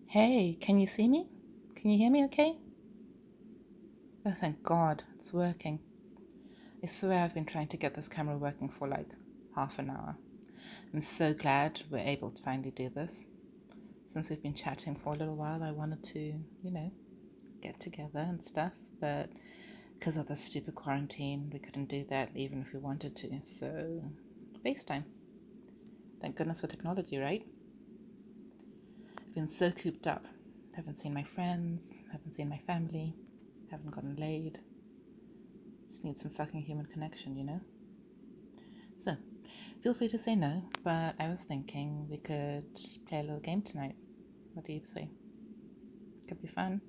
Hey, can you see me? Can you hear me okay? Oh, thank God, it's working. I swear I've been trying to get this camera working for like half an hour. I'm so glad we're able to finally do this. Since we've been chatting for a little while, I wanted to, get together and stuff, but because of the stupid quarantine, we couldn't do that even if we wanted to, so FaceTime. Thank goodness for technology, right? I've been so cooped up. Haven't seen my friends, haven't seen my family, haven't gotten laid. Just need some fucking human connection, you know? So, feel free to say no, but I was thinking we could play a little game tonight. What do you say? Could be fun.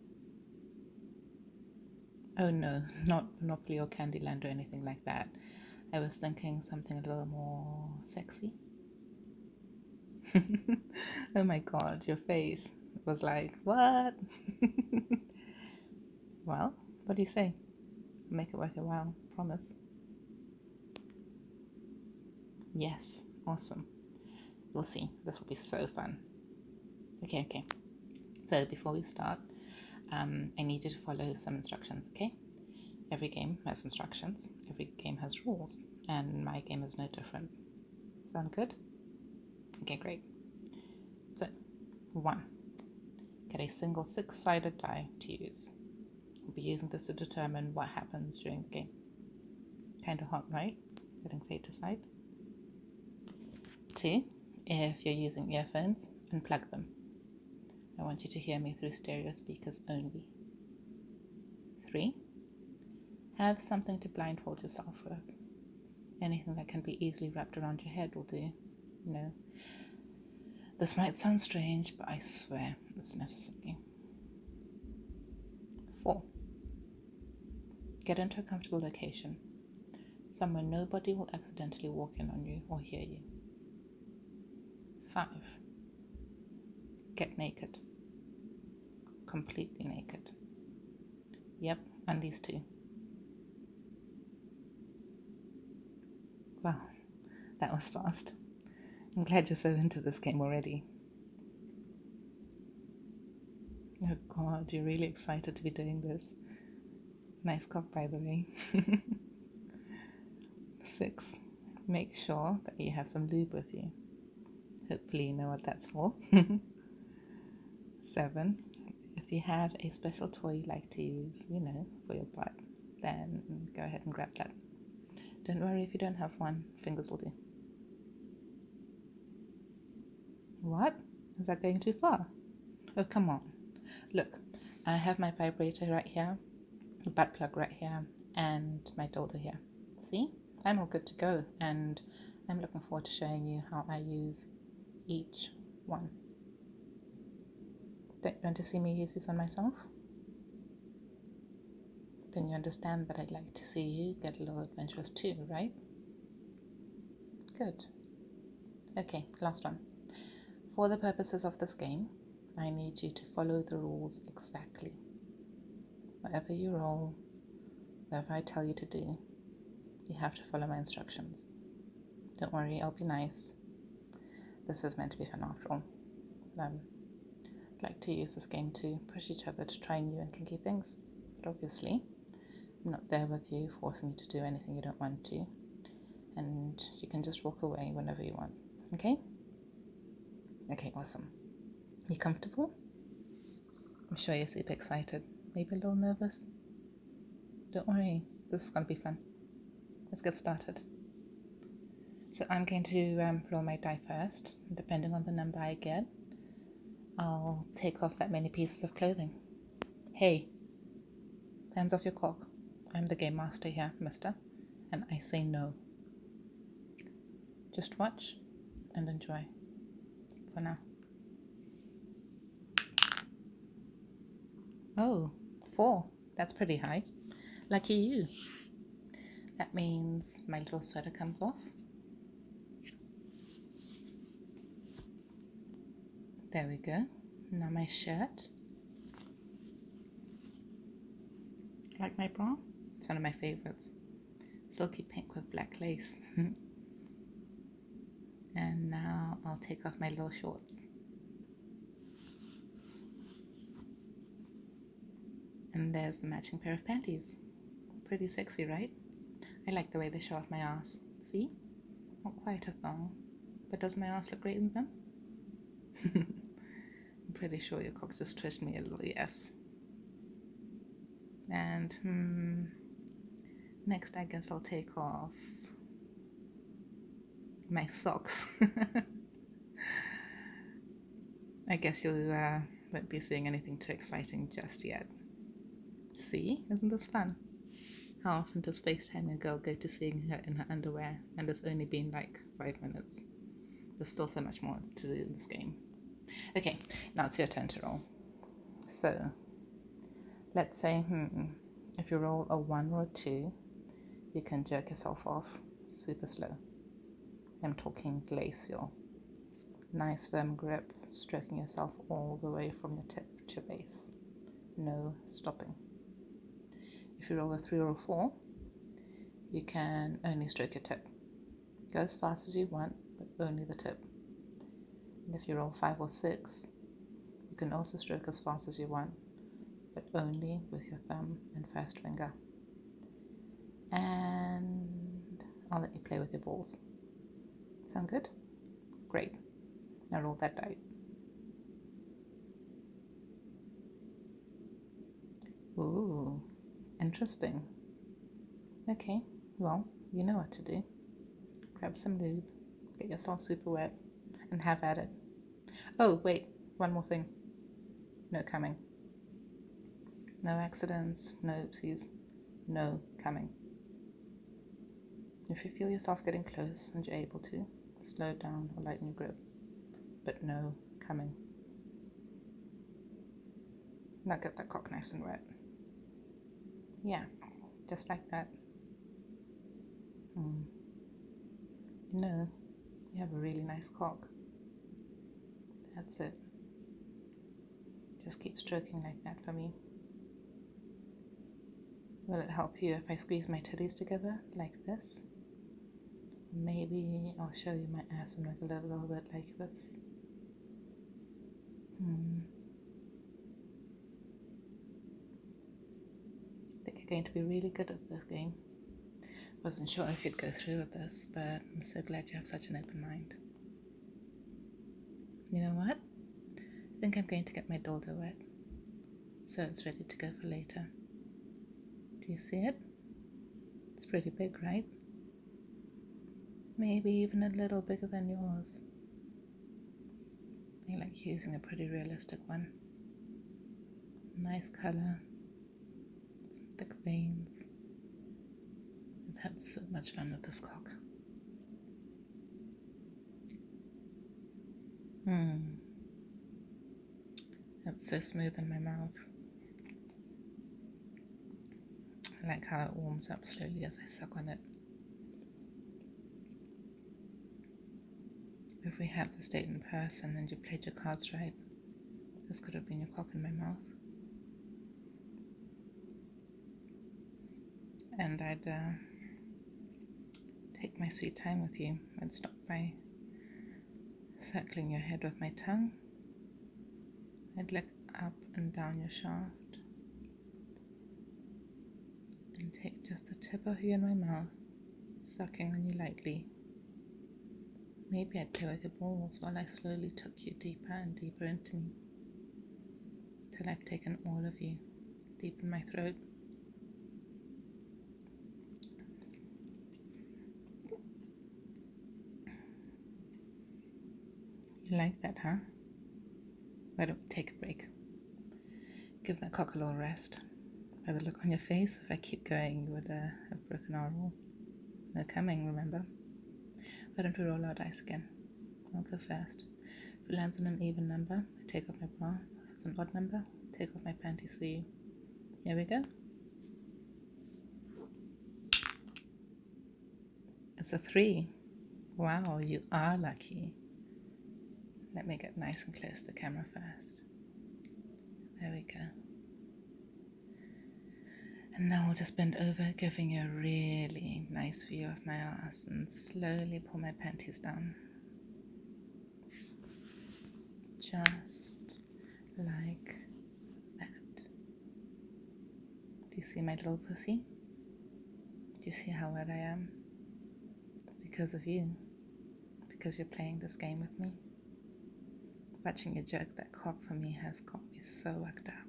Oh no, not Monopoly or Candyland or anything like that. I was thinking something a little more sexy. Oh my god, your face was like, what? Well, what do you say? Make it worth your while, promise. Yes, awesome. We'll see. This will be so fun. Okay. So before we start, I need you to follow some instructions, okay? Every game has instructions, every game has rules, and my game is no different. Sound good? Okay, great. So, 1. Get a single 6-sided die to use. We'll be using this to determine what happens during the game. Kinda hot, right? Getting fade to side. 2. If you're using earphones, unplug them. I want you to hear me through stereo speakers only. 3. Have something to blindfold yourself with. Anything that can be easily wrapped around your head will do. This might sound strange, but I swear it's necessary. 4. Get into a comfortable location, somewhere nobody will accidentally walk in on you or hear you. 5. Get naked. Completely naked. Yep, undies too. Well, that was fast. I'm glad you're so into this game already. Oh god, you're really excited to be doing this. Nice cock, by the way. 6. Make sure that you have some lube with you. Hopefully you know what that's for. 7. If you have a special toy you like to use, for your butt, then go ahead and grab that. Don't worry if you don't have one, fingers will do. What? Is that going too far? Oh, come on. Look, I have my vibrator right here, the butt plug right here, and my dildo here. See? I'm all good to go, and I'm looking forward to showing you how I use each one. Don't you want to see me use this on myself? Then you understand that I'd like to see you get a little adventurous too, right? Good. Okay, last one. For the purposes of this game, I need you to follow the rules exactly. Whatever you roll, whatever I tell you to do, you have to follow my instructions. Don't worry, I'll be nice. This is meant to be fun after all. I'd like to use this game to push each other to try new and kinky things, but obviously I'm not there with you forcing you to do anything you don't want to, and you can just walk away whenever you want, okay? Okay, awesome. You comfortable? I'm sure you're super excited. Maybe a little nervous? Don't worry, this is going to be fun. Let's get started. So I'm going to roll my die first. Depending on the number I get, I'll take off that many pieces of clothing. Hey, hands off your cock. I'm the game master here, mister, and I say no. Just watch and enjoy. For now. Oh, 4. That's pretty high. Lucky you. That means my little sweater comes off. There we go. Now my shirt. Like my bra? It's one of my favorites. Silky pink with black lace. And now I'll take off my little shorts. And there's the matching pair of panties. Pretty sexy, right? I like the way they show off my ass. See? Not quite a thong, but does my ass look great in them? I'm pretty sure your cock just twitched me a little, yes. And next I guess I'll take off my socks. I guess you won't be seeing anything too exciting just yet. See? Isn't this fun? How often does FaceTime a girl go to seeing her in her underwear and it's only been like 5 minutes? There's still so much more to do in this game. Okay, now it's your turn to roll. So, let's say, if you roll a 1 or a 2, you can jerk yourself off super slow. I'm talking glacial. Nice firm grip, stroking yourself all the way from your tip to your base. No stopping. If you roll a 3 or a 4, you can only stroke your tip. Go as fast as you want, but only the tip. And if you roll 5 or 6, you can also stroke as fast as you want, but only with your thumb and first finger. And I'll let you play with your balls. Sound good? Great. Now roll that die. Ooh, interesting. Okay, well, you know what to do. Grab some lube, get yourself super wet, and have at it. Oh, wait, one more thing. No coming. No accidents, no oopsies, no coming. If you feel yourself getting close and you're able to, slow down or lighten your grip, but no coming. Now get that cock nice and wet. Yeah, just like that. You know, you have a really nice cock. That's it. Just keep stroking like that for me. Will it help you if I squeeze my titties together like this? Maybe I'll show you my ass and wiggle it a little bit like this. I think you're going to be really good at this game. Wasn't sure if you'd go through with this, but I'm so glad you have such an open mind. You know what? I think I'm going to get my dildo wet, so it's ready to go for later. Do you see it? It's pretty big, right? Maybe even a little bigger than yours. I like using a pretty realistic one. Nice color, some thick veins. I've had so much fun with this cock. It's so smooth in my mouth. I like how it warms up slowly as I suck on it. If we had this date in person and you played your cards right, this could have been your cock in my mouth. And I'd take my sweet time with you. I'd start by circling your head with my tongue. I'd lick up and down your shaft and take just the tip of you in my mouth, sucking on you lightly. Maybe I'd play with your balls while I slowly took you deeper and deeper into me, till I've taken all of you deep in my throat. You like that, huh? Why don't we take a break? Give that cock a little rest. By the look on your face, if I keep going, you would have broken our rule. No coming, remember? Why don't we roll our dice again? I'll go first. If it lands on an even number, I take off my bra. If it's an odd number, I take off my panties for you. Here we go. It's a 3. Wow, you are lucky. Let me get nice and close to the camera first. There we go. And now I'll just bend over, giving you a really nice view of my ass and slowly pull my panties down. Just like that. see my little pussy? Do you see how wet I am? It's because of you. Because you're playing this game with me. Watching you jerk that cock for me has got me so worked up.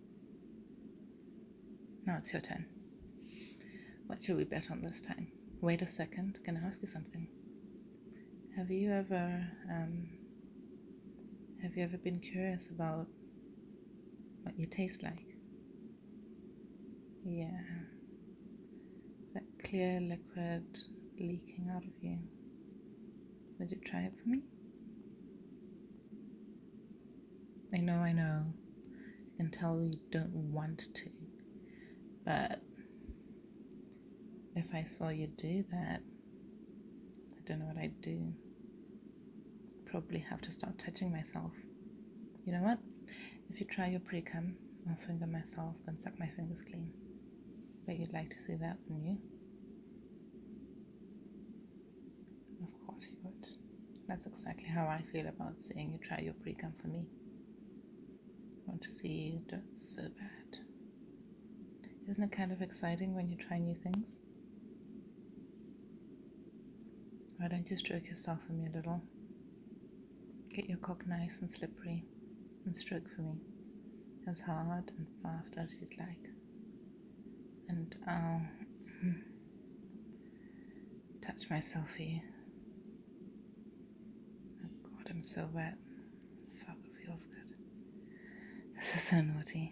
Now it's your turn. What should we bet on this time? Wait a second, can I ask you something? Have you ever been curious about what you taste like? Yeah, that clear liquid leaking out of you. Would you try it for me? I know, I can tell you don't want to, but if I saw you do that, I don't know what I'd do. Probably have to start touching myself. You know what? If you try your pre-cum, I'll finger myself, then suck my fingers clean. But you'd like to see that, wouldn't you? Of course you would. That's exactly how I feel about seeing you try your pre-cum for me. I want to see you do it so bad. Isn't it kind of exciting when you try new things? Why don't you stroke yourself for me a little? Get your cock nice and slippery and stroke for me as hard and fast as you'd like. And I'll touch myself for you. Oh God, I'm so wet. Fuck, it feels good. This is so naughty.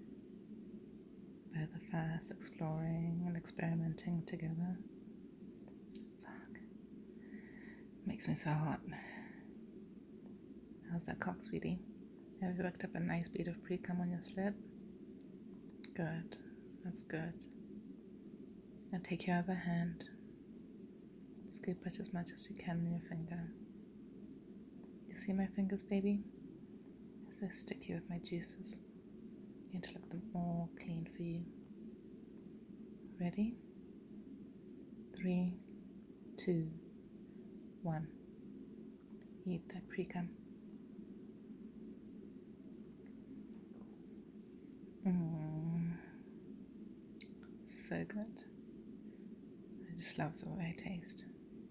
Both of us exploring and experimenting together. Fuck. Makes me so hot. How's that cock, sweetie? Have you worked up a nice bead of pre-cum on your slit? Good. That's good. Now take your other hand. Scoop it as much as you can on your finger. You see my fingers, baby? They're so sticky with my juices. I need to lick them all clean for you. Ready? 3, 2, 1. Eat that pre-cum. So good. I just love the way I taste.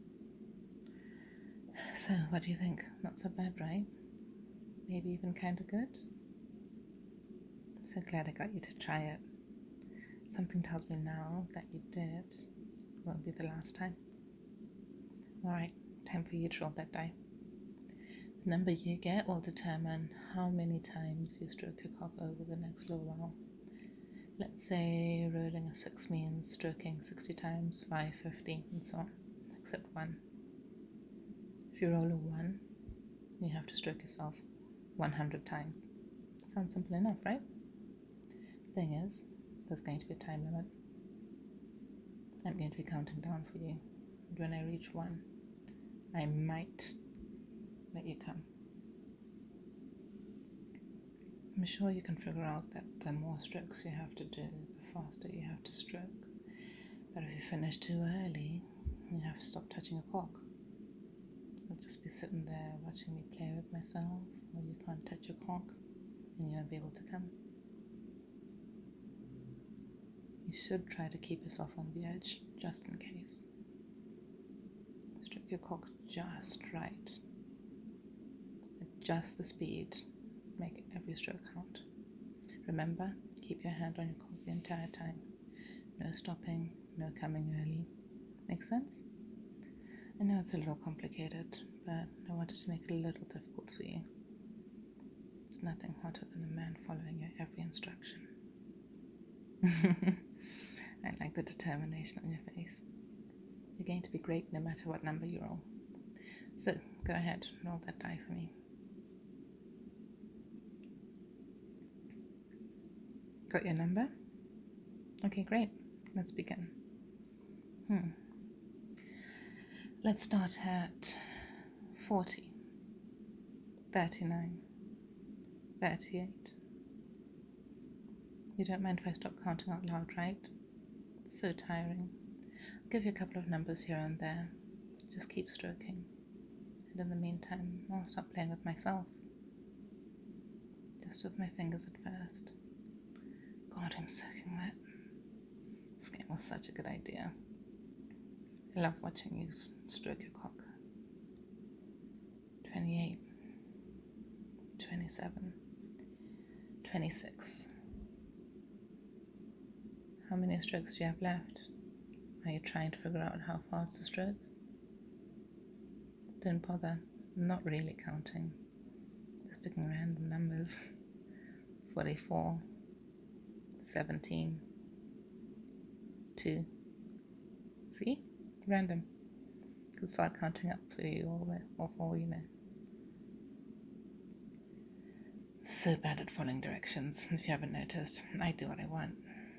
So, what do you think? Not so bad, right? Maybe even kind of good? I'm so glad I got you to try it. Something tells me now that you did won't be the last time. Alright, time for you to roll that die. The number you get will determine how many times you stroke your cock over the next little while. Let's say rolling a 6 means stroking 60 times, 5, 50, and so on, except 1. If you roll a 1, you have to stroke yourself 100 times. Sounds simple enough, right? Thing is, there's going to be a time limit. I'm going to be counting down for you, and when I reach 1, I might let you come. I'm sure you can figure out that the more strokes you have to do, the faster you have to stroke. But if you finish too early, you have to stop touching a cock. You'll just be sitting there watching me play with myself, or you can't touch your cock, and you won't be able to come. You should try to keep yourself on the edge, just in case. Stroke your cock just right. Adjust the speed. Make every stroke count. Remember, keep your hand on your cock the entire time. No stopping, no coming early. Make sense? I know it's a little complicated, but I wanted to make it a little difficult for you. It's nothing hotter than a man following your every instruction. I like the determination on your face. You're going to be great no matter what number you roll. So, go ahead, roll that die for me. Got your number? Okay, great. Let's begin. Let's start at 40, 39, 38. You don't mind if I stop counting out loud, right? It's so tiring. I'll give you a couple of numbers here and there. Just keep stroking. And in the meantime, I'll stop playing with myself. Just with my fingers at first. God, I'm soaking wet. This game was such a good idea. I love watching you stroke your cock. 28, 27, 26. How many strokes do you have left? Are you trying to figure out how fast to stroke? Don't bother. I'm not really counting. Just picking random numbers. 44, 17, 2. See? Random. Could start counting up for you all you know. So bad at following directions. If you haven't noticed, I do what I want.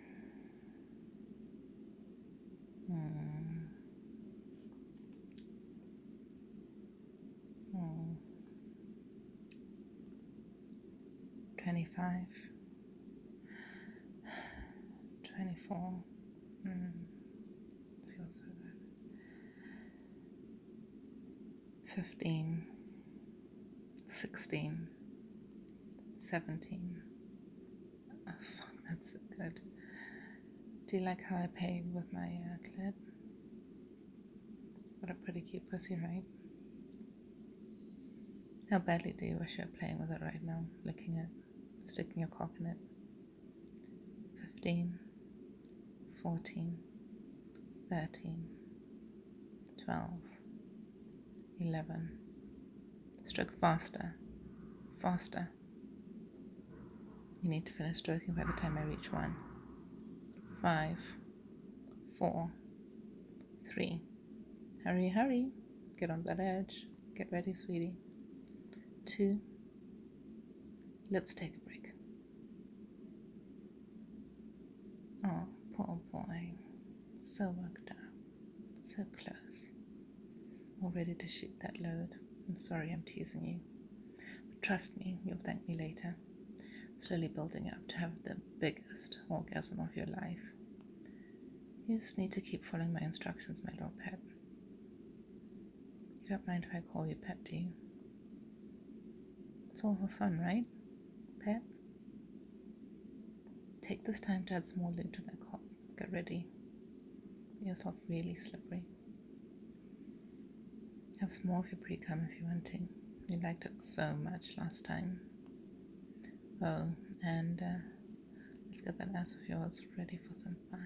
25, 24. Feels so good. 15, 16, 17. Oh fuck, that's so good. Do you like how I played with my clit? What a pretty cute pussy, right? How badly do you wish you were playing with it right now? Licking it, sticking your cock in it. 15, 14, 13, 12, 11. Stroke faster. Faster. You need to finish stroking by the time I reach 1. 5, 4, 3. Hurry, hurry. Get on that edge. Get ready, sweetie. 2. Let's take a break. Oh, poor boy. So worked up. So close. All ready to shoot that load. I'm sorry I'm teasing you. But trust me, you'll thank me later. Slowly building up to have the biggest orgasm of your life. You just need to keep following my instructions, my little pet. You don't mind if I call you pet, do you? It's all for fun, right, pet? Take this time to add some more lube to that cock. Get ready. Get yourself really slippery. Have some more of your pre-cum if you want to. You liked it so much last time. Oh, and let's get that ass of yours ready for some fun.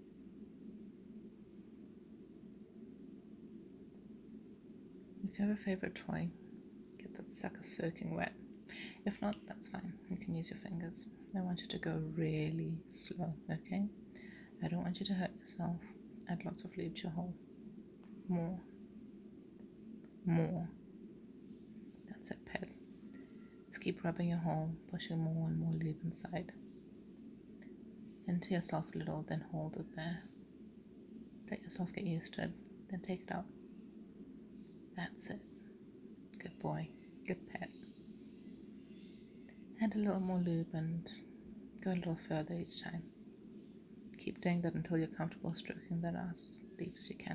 If you have a favorite toy, get that sucker soaking wet. If not, that's fine. You can use your fingers. I want you to go really slow, okay? I don't want you to hurt yourself. Add lots of lube to your hole. More. More. That's it, pet. Just keep rubbing your hole, pushing more and more lube inside. Into yourself a little, then hold it there. Just let yourself get used to it, then take it out. That's it. Good boy. Good pet. Add a little more lube and go a little further each time. Keep doing that until you're comfortable stroking that ass as deep as you can.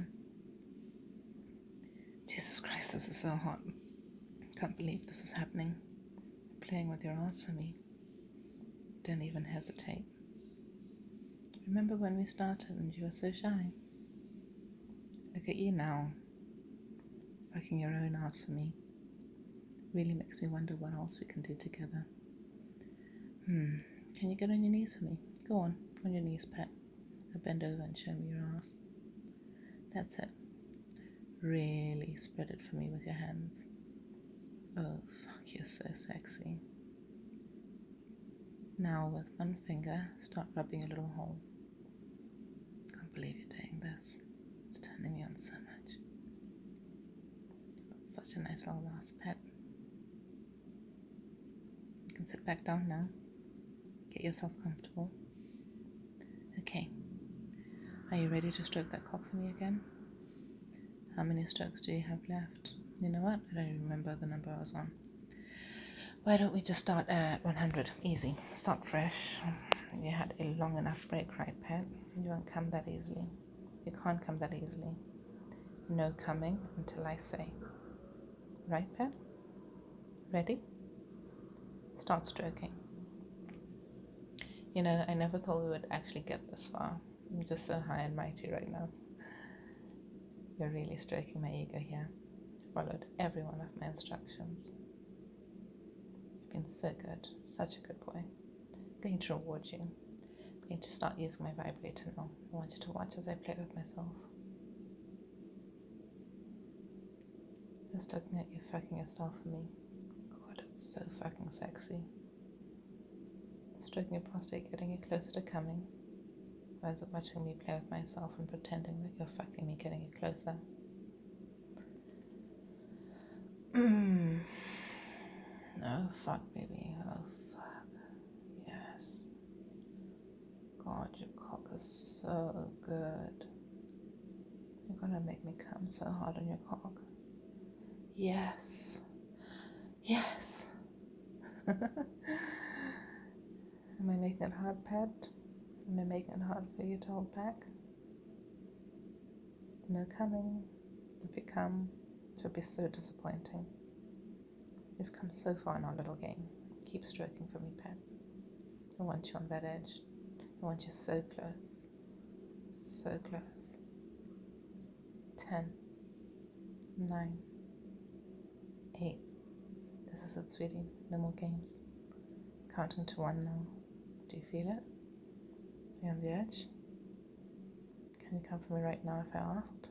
Jesus Christ, this is so hot. Can't believe this is happening. Playing with your ass for me. Don't even hesitate. Remember when we started and you were so shy? Look at you now. Fucking your own ass for me. Really makes me wonder what else we can do together. Can you get on your knees for me? Go on your knees, pet. Now bend over and show me your ass. That's it. Really spread it for me with your hands. Oh, fuck, you're so sexy. Now with one finger, start rubbing your little hole. Can't believe you're doing this. It's turning me on so much. You've got such a nice little ass, pet. You can sit back down now. Get yourself comfortable. Okay. Are you ready to stroke that cock for me again? How many strokes do you have left? You know what? I don't even remember the number I was on. Why don't we just start at 100? Easy. Start fresh. You had a long enough break, right, pet? You won't come that easily. You can't come that easily. No coming until I say. Right, pet? Ready? Start stroking. You know, I never thought we would actually get this far. I'm just so high and mighty right now. You're really stroking my ego here. You followed every one of my instructions. You've been so good, such a good boy. I'm going to reward you. I'm going to start using my vibrator now. I want you to watch as I play with myself. Just looking at you fucking yourself for me. God, it's so fucking sexy. Stroking your prostate, getting you closer to coming. Or is it watching me play with myself and pretending that you're fucking me, getting you closer? Oh fuck, baby. Oh fuck. Yes. God, your cock is so good. You're gonna make me come so hard on your cock. Yes. Yes. Am I making it hard, Pat? Am I making it hard for you to hold back? No coming. If you come, it will be so disappointing. You've come so far in our little game. Keep stroking for me, Pat. I want you on that edge. I want you so close. So close. 10, 9, 8. This is it, sweetie. No more games. Counting to 1 now. Do you feel it? You're on the edge? Can you come for me right now if I asked?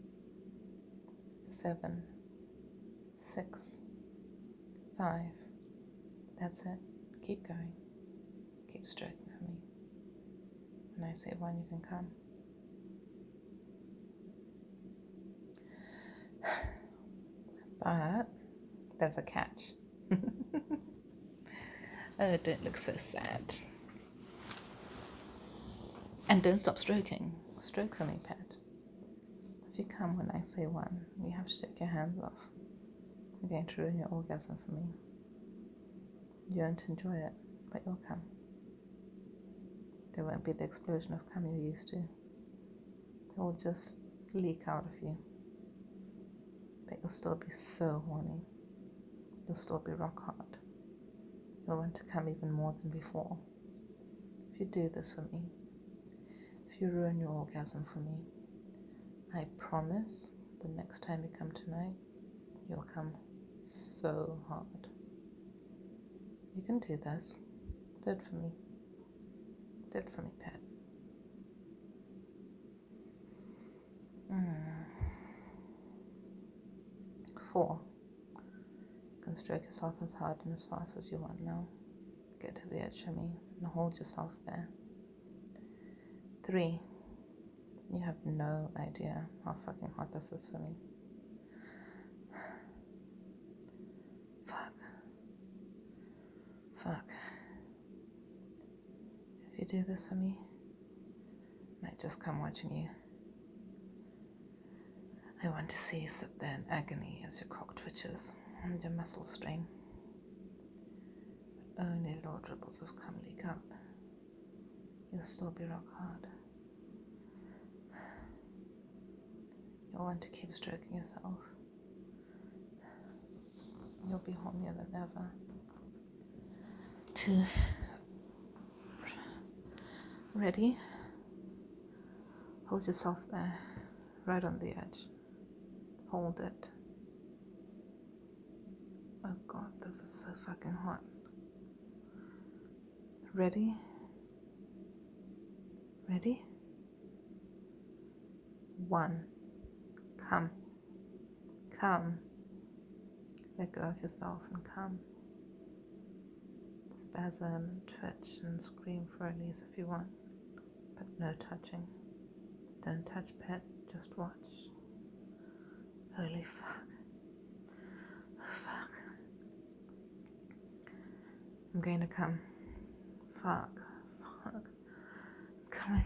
7, 6, 5. That's it. Keep going. Keep stroking for me. When I say 1, you can come. But there's a catch. Oh, don't look so sad. And don't stop stroking. Stroke for me, Pat. If you come when I say 1, you have to take your hands off. You're going to ruin your orgasm for me. You won't enjoy it, but you'll come. There won't be the explosion of cum you're used to. It will just leak out of you. But you'll still be so horny. You'll still be rock hard. You'll want to come even more than before. If you do this for me, if you ruin your orgasm for me, I promise the next time you come tonight, you'll come so hard. You can do this. Do it for me. Do it for me, Pat. 4. You can stroke yourself as hard and as fast as you want now. Get to the edge for me and hold yourself there. 3. You have no idea how fucking hot this is for me. Fuck. If you do this for me, I might just come watching you. I want to see you sit there in agony as your cock twitches and your muscles strain. But only little dribbles of cum leak out. You'll still be rock hard. You'll want to keep stroking yourself. You'll be hornier than ever. 2. Ready? Hold yourself there, right on the edge. Hold it. Oh God, this is so fucking hot. Ready? Ready? 1. Come. Come. Let go of yourself and come. Spasm, twitch, and scream for release if you want, but no touching. Don't touch, Pet, just watch. Holy fuck. Fuck. I'm going to come. Fuck. Fuck. I'm coming.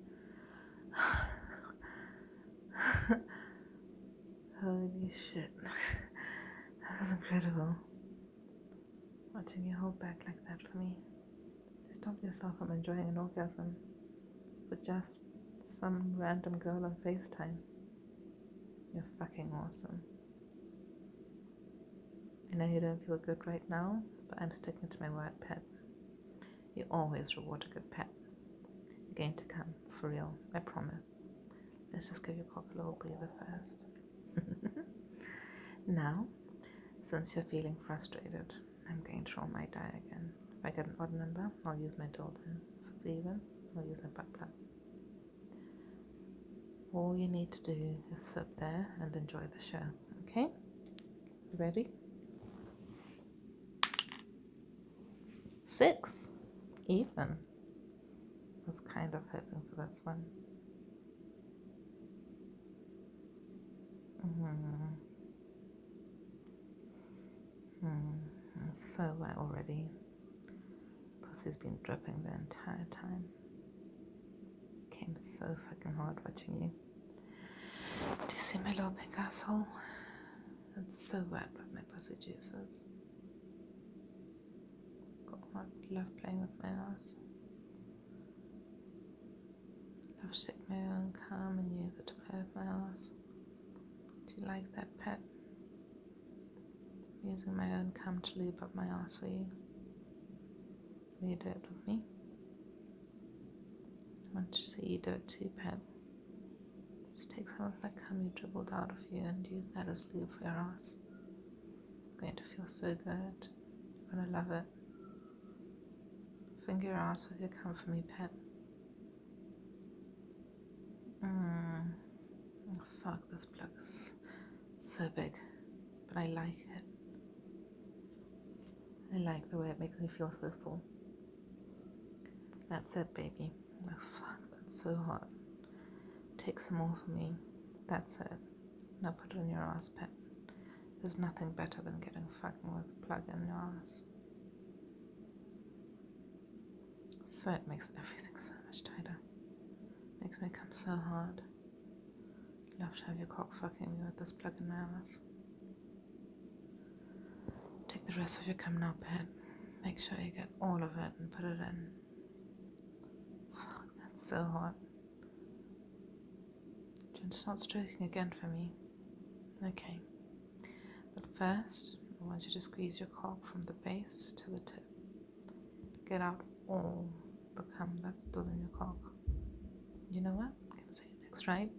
Holy shit. That was incredible. Watching you hold back like that for me. Stop yourself from enjoying an orgasm for just some random girl on FaceTime. You're fucking awesome. I know you don't feel good right now, but I'm sticking to my word, Pet. You always reward a good pet. You're going to come, for real, I promise. Let's just give your cock a little breather first. Now, since you're feeling frustrated, I'm going to roll my die again. If I get an odd number, I'll use my tilde. If it's even, I'll use my butt plug. All you need to do is sit there and enjoy the show, okay? You ready? 6. Even. I was kind of hoping for this one. It's so wet already. Pussy's been dripping the entire time. Came so fucking hard watching you. Do you see my little pink asshole? It's so wet with my pussy juices. God, love playing with my ass. Love shake my own cum and use it to play with my ass. Do you like that, pet? Using my own cum to lube up my ass for you. Will you do it with me? I want to see you do it too, pet. Just take some of that cum you dribbled out of you and use that as lube for your ass. It's going to feel so good. You're gonna love it. Finger your ass with your cum for me, pet. Oh, fuck, this plug is so big, but I like it. I like the way it makes me feel so full. That's it, baby. Oh, fuck, that's so hot. Take some more for me. That's it. Now put it on your ass, pet. There's nothing better than getting fucking with a plug in your ass. Sweat makes everything so much tighter. Makes me come so hard. Love to have your cock fucking me with this plug in my ass. Take the rest of your cum now, pet. Make sure you get all of it and put it in. Fuck, that's so hot. Do you want to start stroking again for me? Okay. But first, I want you to squeeze your cock from the base to the tip. Get out all the cum that's still in your cock. You know what? I'm gonna say it next, right?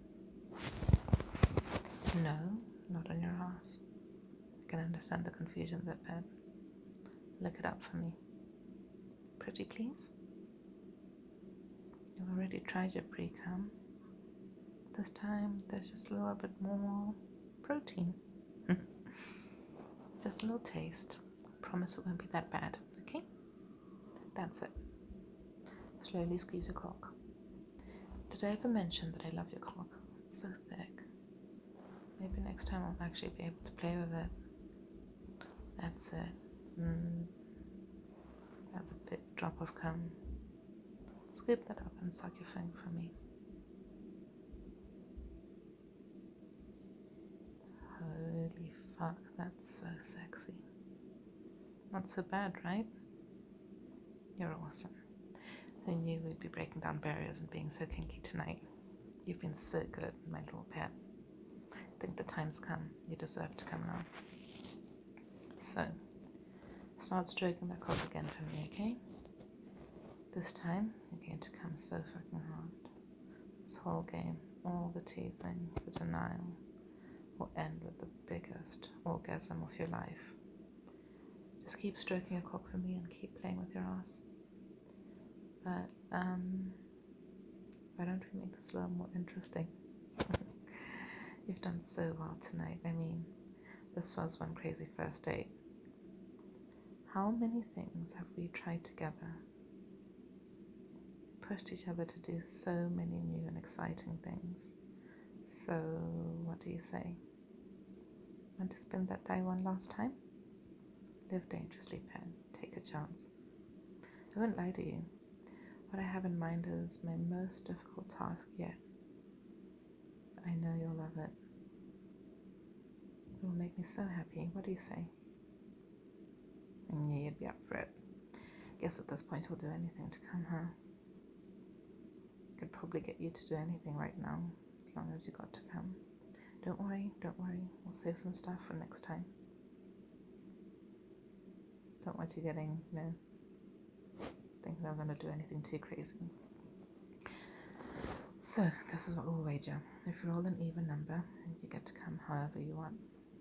No, not on your ass. I can understand the confusion there, pet. Look it up for me. Pretty please? You've already tried your pre-cum. This time there's just a little bit more protein. Just a little taste. Promise it won't be that bad, okay? That's it. Slowly squeeze your cock. Did I ever mention that I love your cock? It's so thick. Maybe next time I'll actually be able to play with it. That's it. That's a big drop of cum. Scoop that up and suck your finger for me. Holy fuck, that's so sexy. Not so bad, right? You're awesome. Who knew we'd be breaking down barriers and being so kinky tonight? You've been so good, my little pet. I think the time's come. You deserve to come now. So, start stroking that cock again for me, okay? This time, you're going to come so fucking hard. This whole game, all the teasing, the denial, will end with the biggest orgasm of your life. Just keep stroking your cock for me and keep playing with your ass. But, why don't we make this a little more interesting? You've done so well tonight. I mean, this was one crazy first date. How many things have we tried together? Pushed each other to do so many new and exciting things. So, what do you say? Want to spin that die one last time? Live dangerously, Pen. Take a chance. I won't lie to you. What I have in mind is my most difficult task yet. I know you'll love it. It will make me so happy. What do you say? I knew you'd be up for it. Guess at this point you'll do anything to come, huh? Could probably get you to do anything right now, as long as you got to come. Don't worry. We'll save some stuff for next time. Don't want you getting, thinking I'm going to do anything too crazy. So this is what we'll wager. If you roll an even number, you get to come however you want.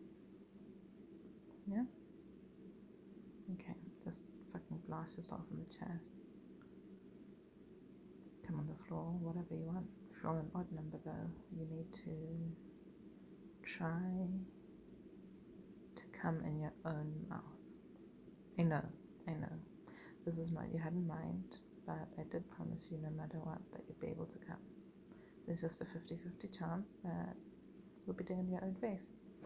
Yeah? Okay, just fucking blast yourself in the chest. Come on the floor, whatever you want. If you roll an odd number though, you need to try to come in your own mouth. I know. This is not what you had in mind, but I did promise you no matter what that you'd be able to come. There's just a 50-50 chance that you'll be doing it in your own face.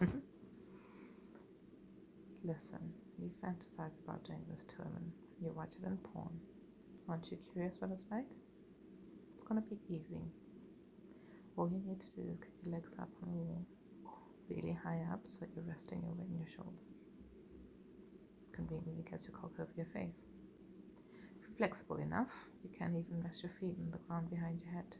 Listen, you fantasize about doing this to women. You watch it in porn. Aren't you curious what it's like? It's gonna be easy. All you need to do is get your legs up on the wall, really high up so you're resting your weight in your shoulders. Conveniently gets your cock over your face. If you're flexible enough, you can even rest your feet on the ground behind your head.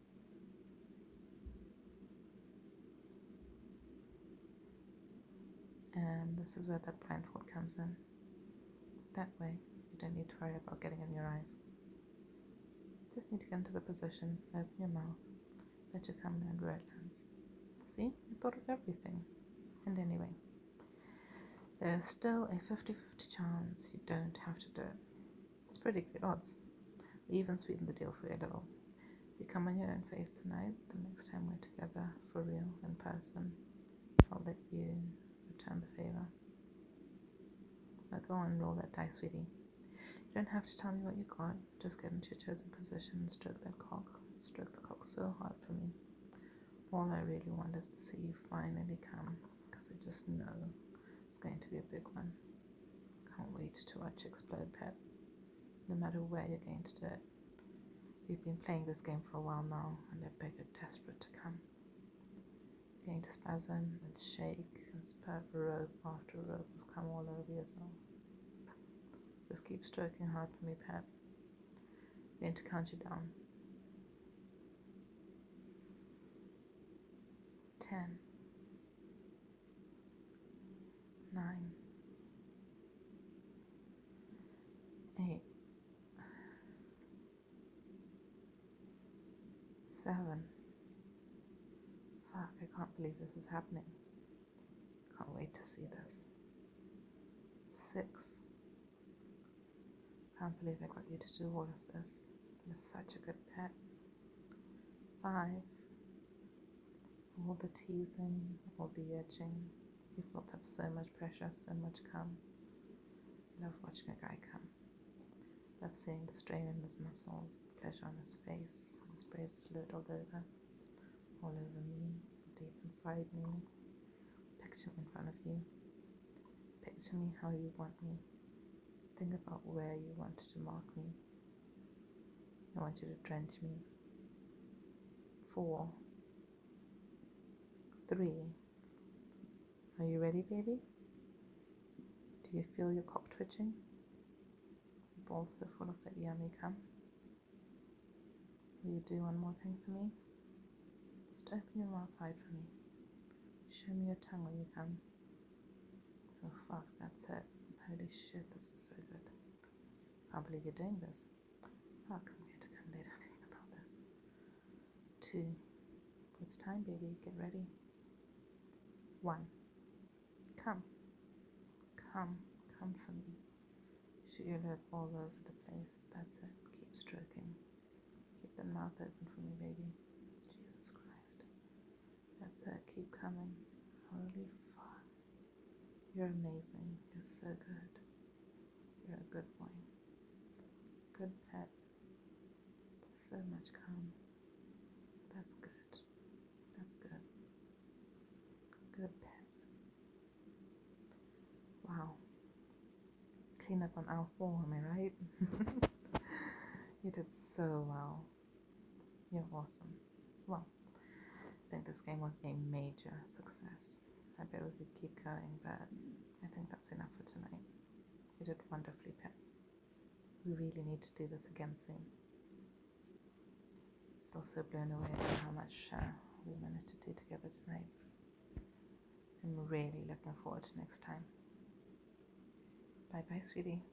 And this is where that blindfold comes in. That way, you don't need to worry about getting in your eyes. Just need to get into the position, open your mouth, let your cum land where it lands. See? I thought of everything. And anyway, there is still a 50-50 chance you don't have to do it. It's pretty good odds. We even sweeten the deal for you a little. If you come on your own face tonight, the next time we're together for real in person, I'll let you return the favor. Now go on and roll that dice, sweetie. You don't have to tell me what you got. Just get into your chosen position and stroke that cock. Stroke the cock so hard for me. All I really want is to see you finally come, because I just know it's going to be a big one. Can't wait to watch you explode, pet. No matter where you're going to do it. We've been playing this game for a while now, and I beg you're desperate to come. You're going to spasm and shake and spurt rope after rope of cum all over yourself. Just keep stroking hard for me, pet. I'm going to count you down. 10, 9, 8, 7. Fuck, I can't believe this is happening. Can't wait to see this. 6. Can't believe I got you to do all of this. You're such a good pet. 5. All the teasing, all the edging. You've built up so much pressure, so much cum. I love watching a guy come. Love seeing the strain in his muscles, the pleasure on his face, as his braces load all over me, deep inside me. Picture me in front of you. Picture me how you want me. Think about where you want to mark me. I want you to drench me. 4, 3. Are you ready, baby? Do you feel your cock twitching? Your balls so full of that yummy cum? Will you do one more thing for me? Just open your mouth wide for me. Show me your tongue when you come. Oh fuck, that's it. Holy shit, this is so good. Can't believe you're doing this. Fuck, I'm going to come later thinking about this. 2. It's time, baby. Get ready. 1. Come for me. Shoot your lip all over the place. That's it. Keep stroking. Keep the mouth open for me, baby. Jesus Christ. That's it. Keep coming. Holy fuck. You're amazing. You're so good. You're a good boy. Good pet. So much cum. That's good. That's good. Good pet. Wow. Clean up on aisle 4, am I right? You did so well. You're awesome. Well, I think this game was a major success. I bet we could keep going, but I think that's enough for tonight. You did wonderfully, Pet. We really need to do this again soon. Still so blown away by how much we managed to do together tonight. I'm really looking forward to next time. Bye bye, sweetie.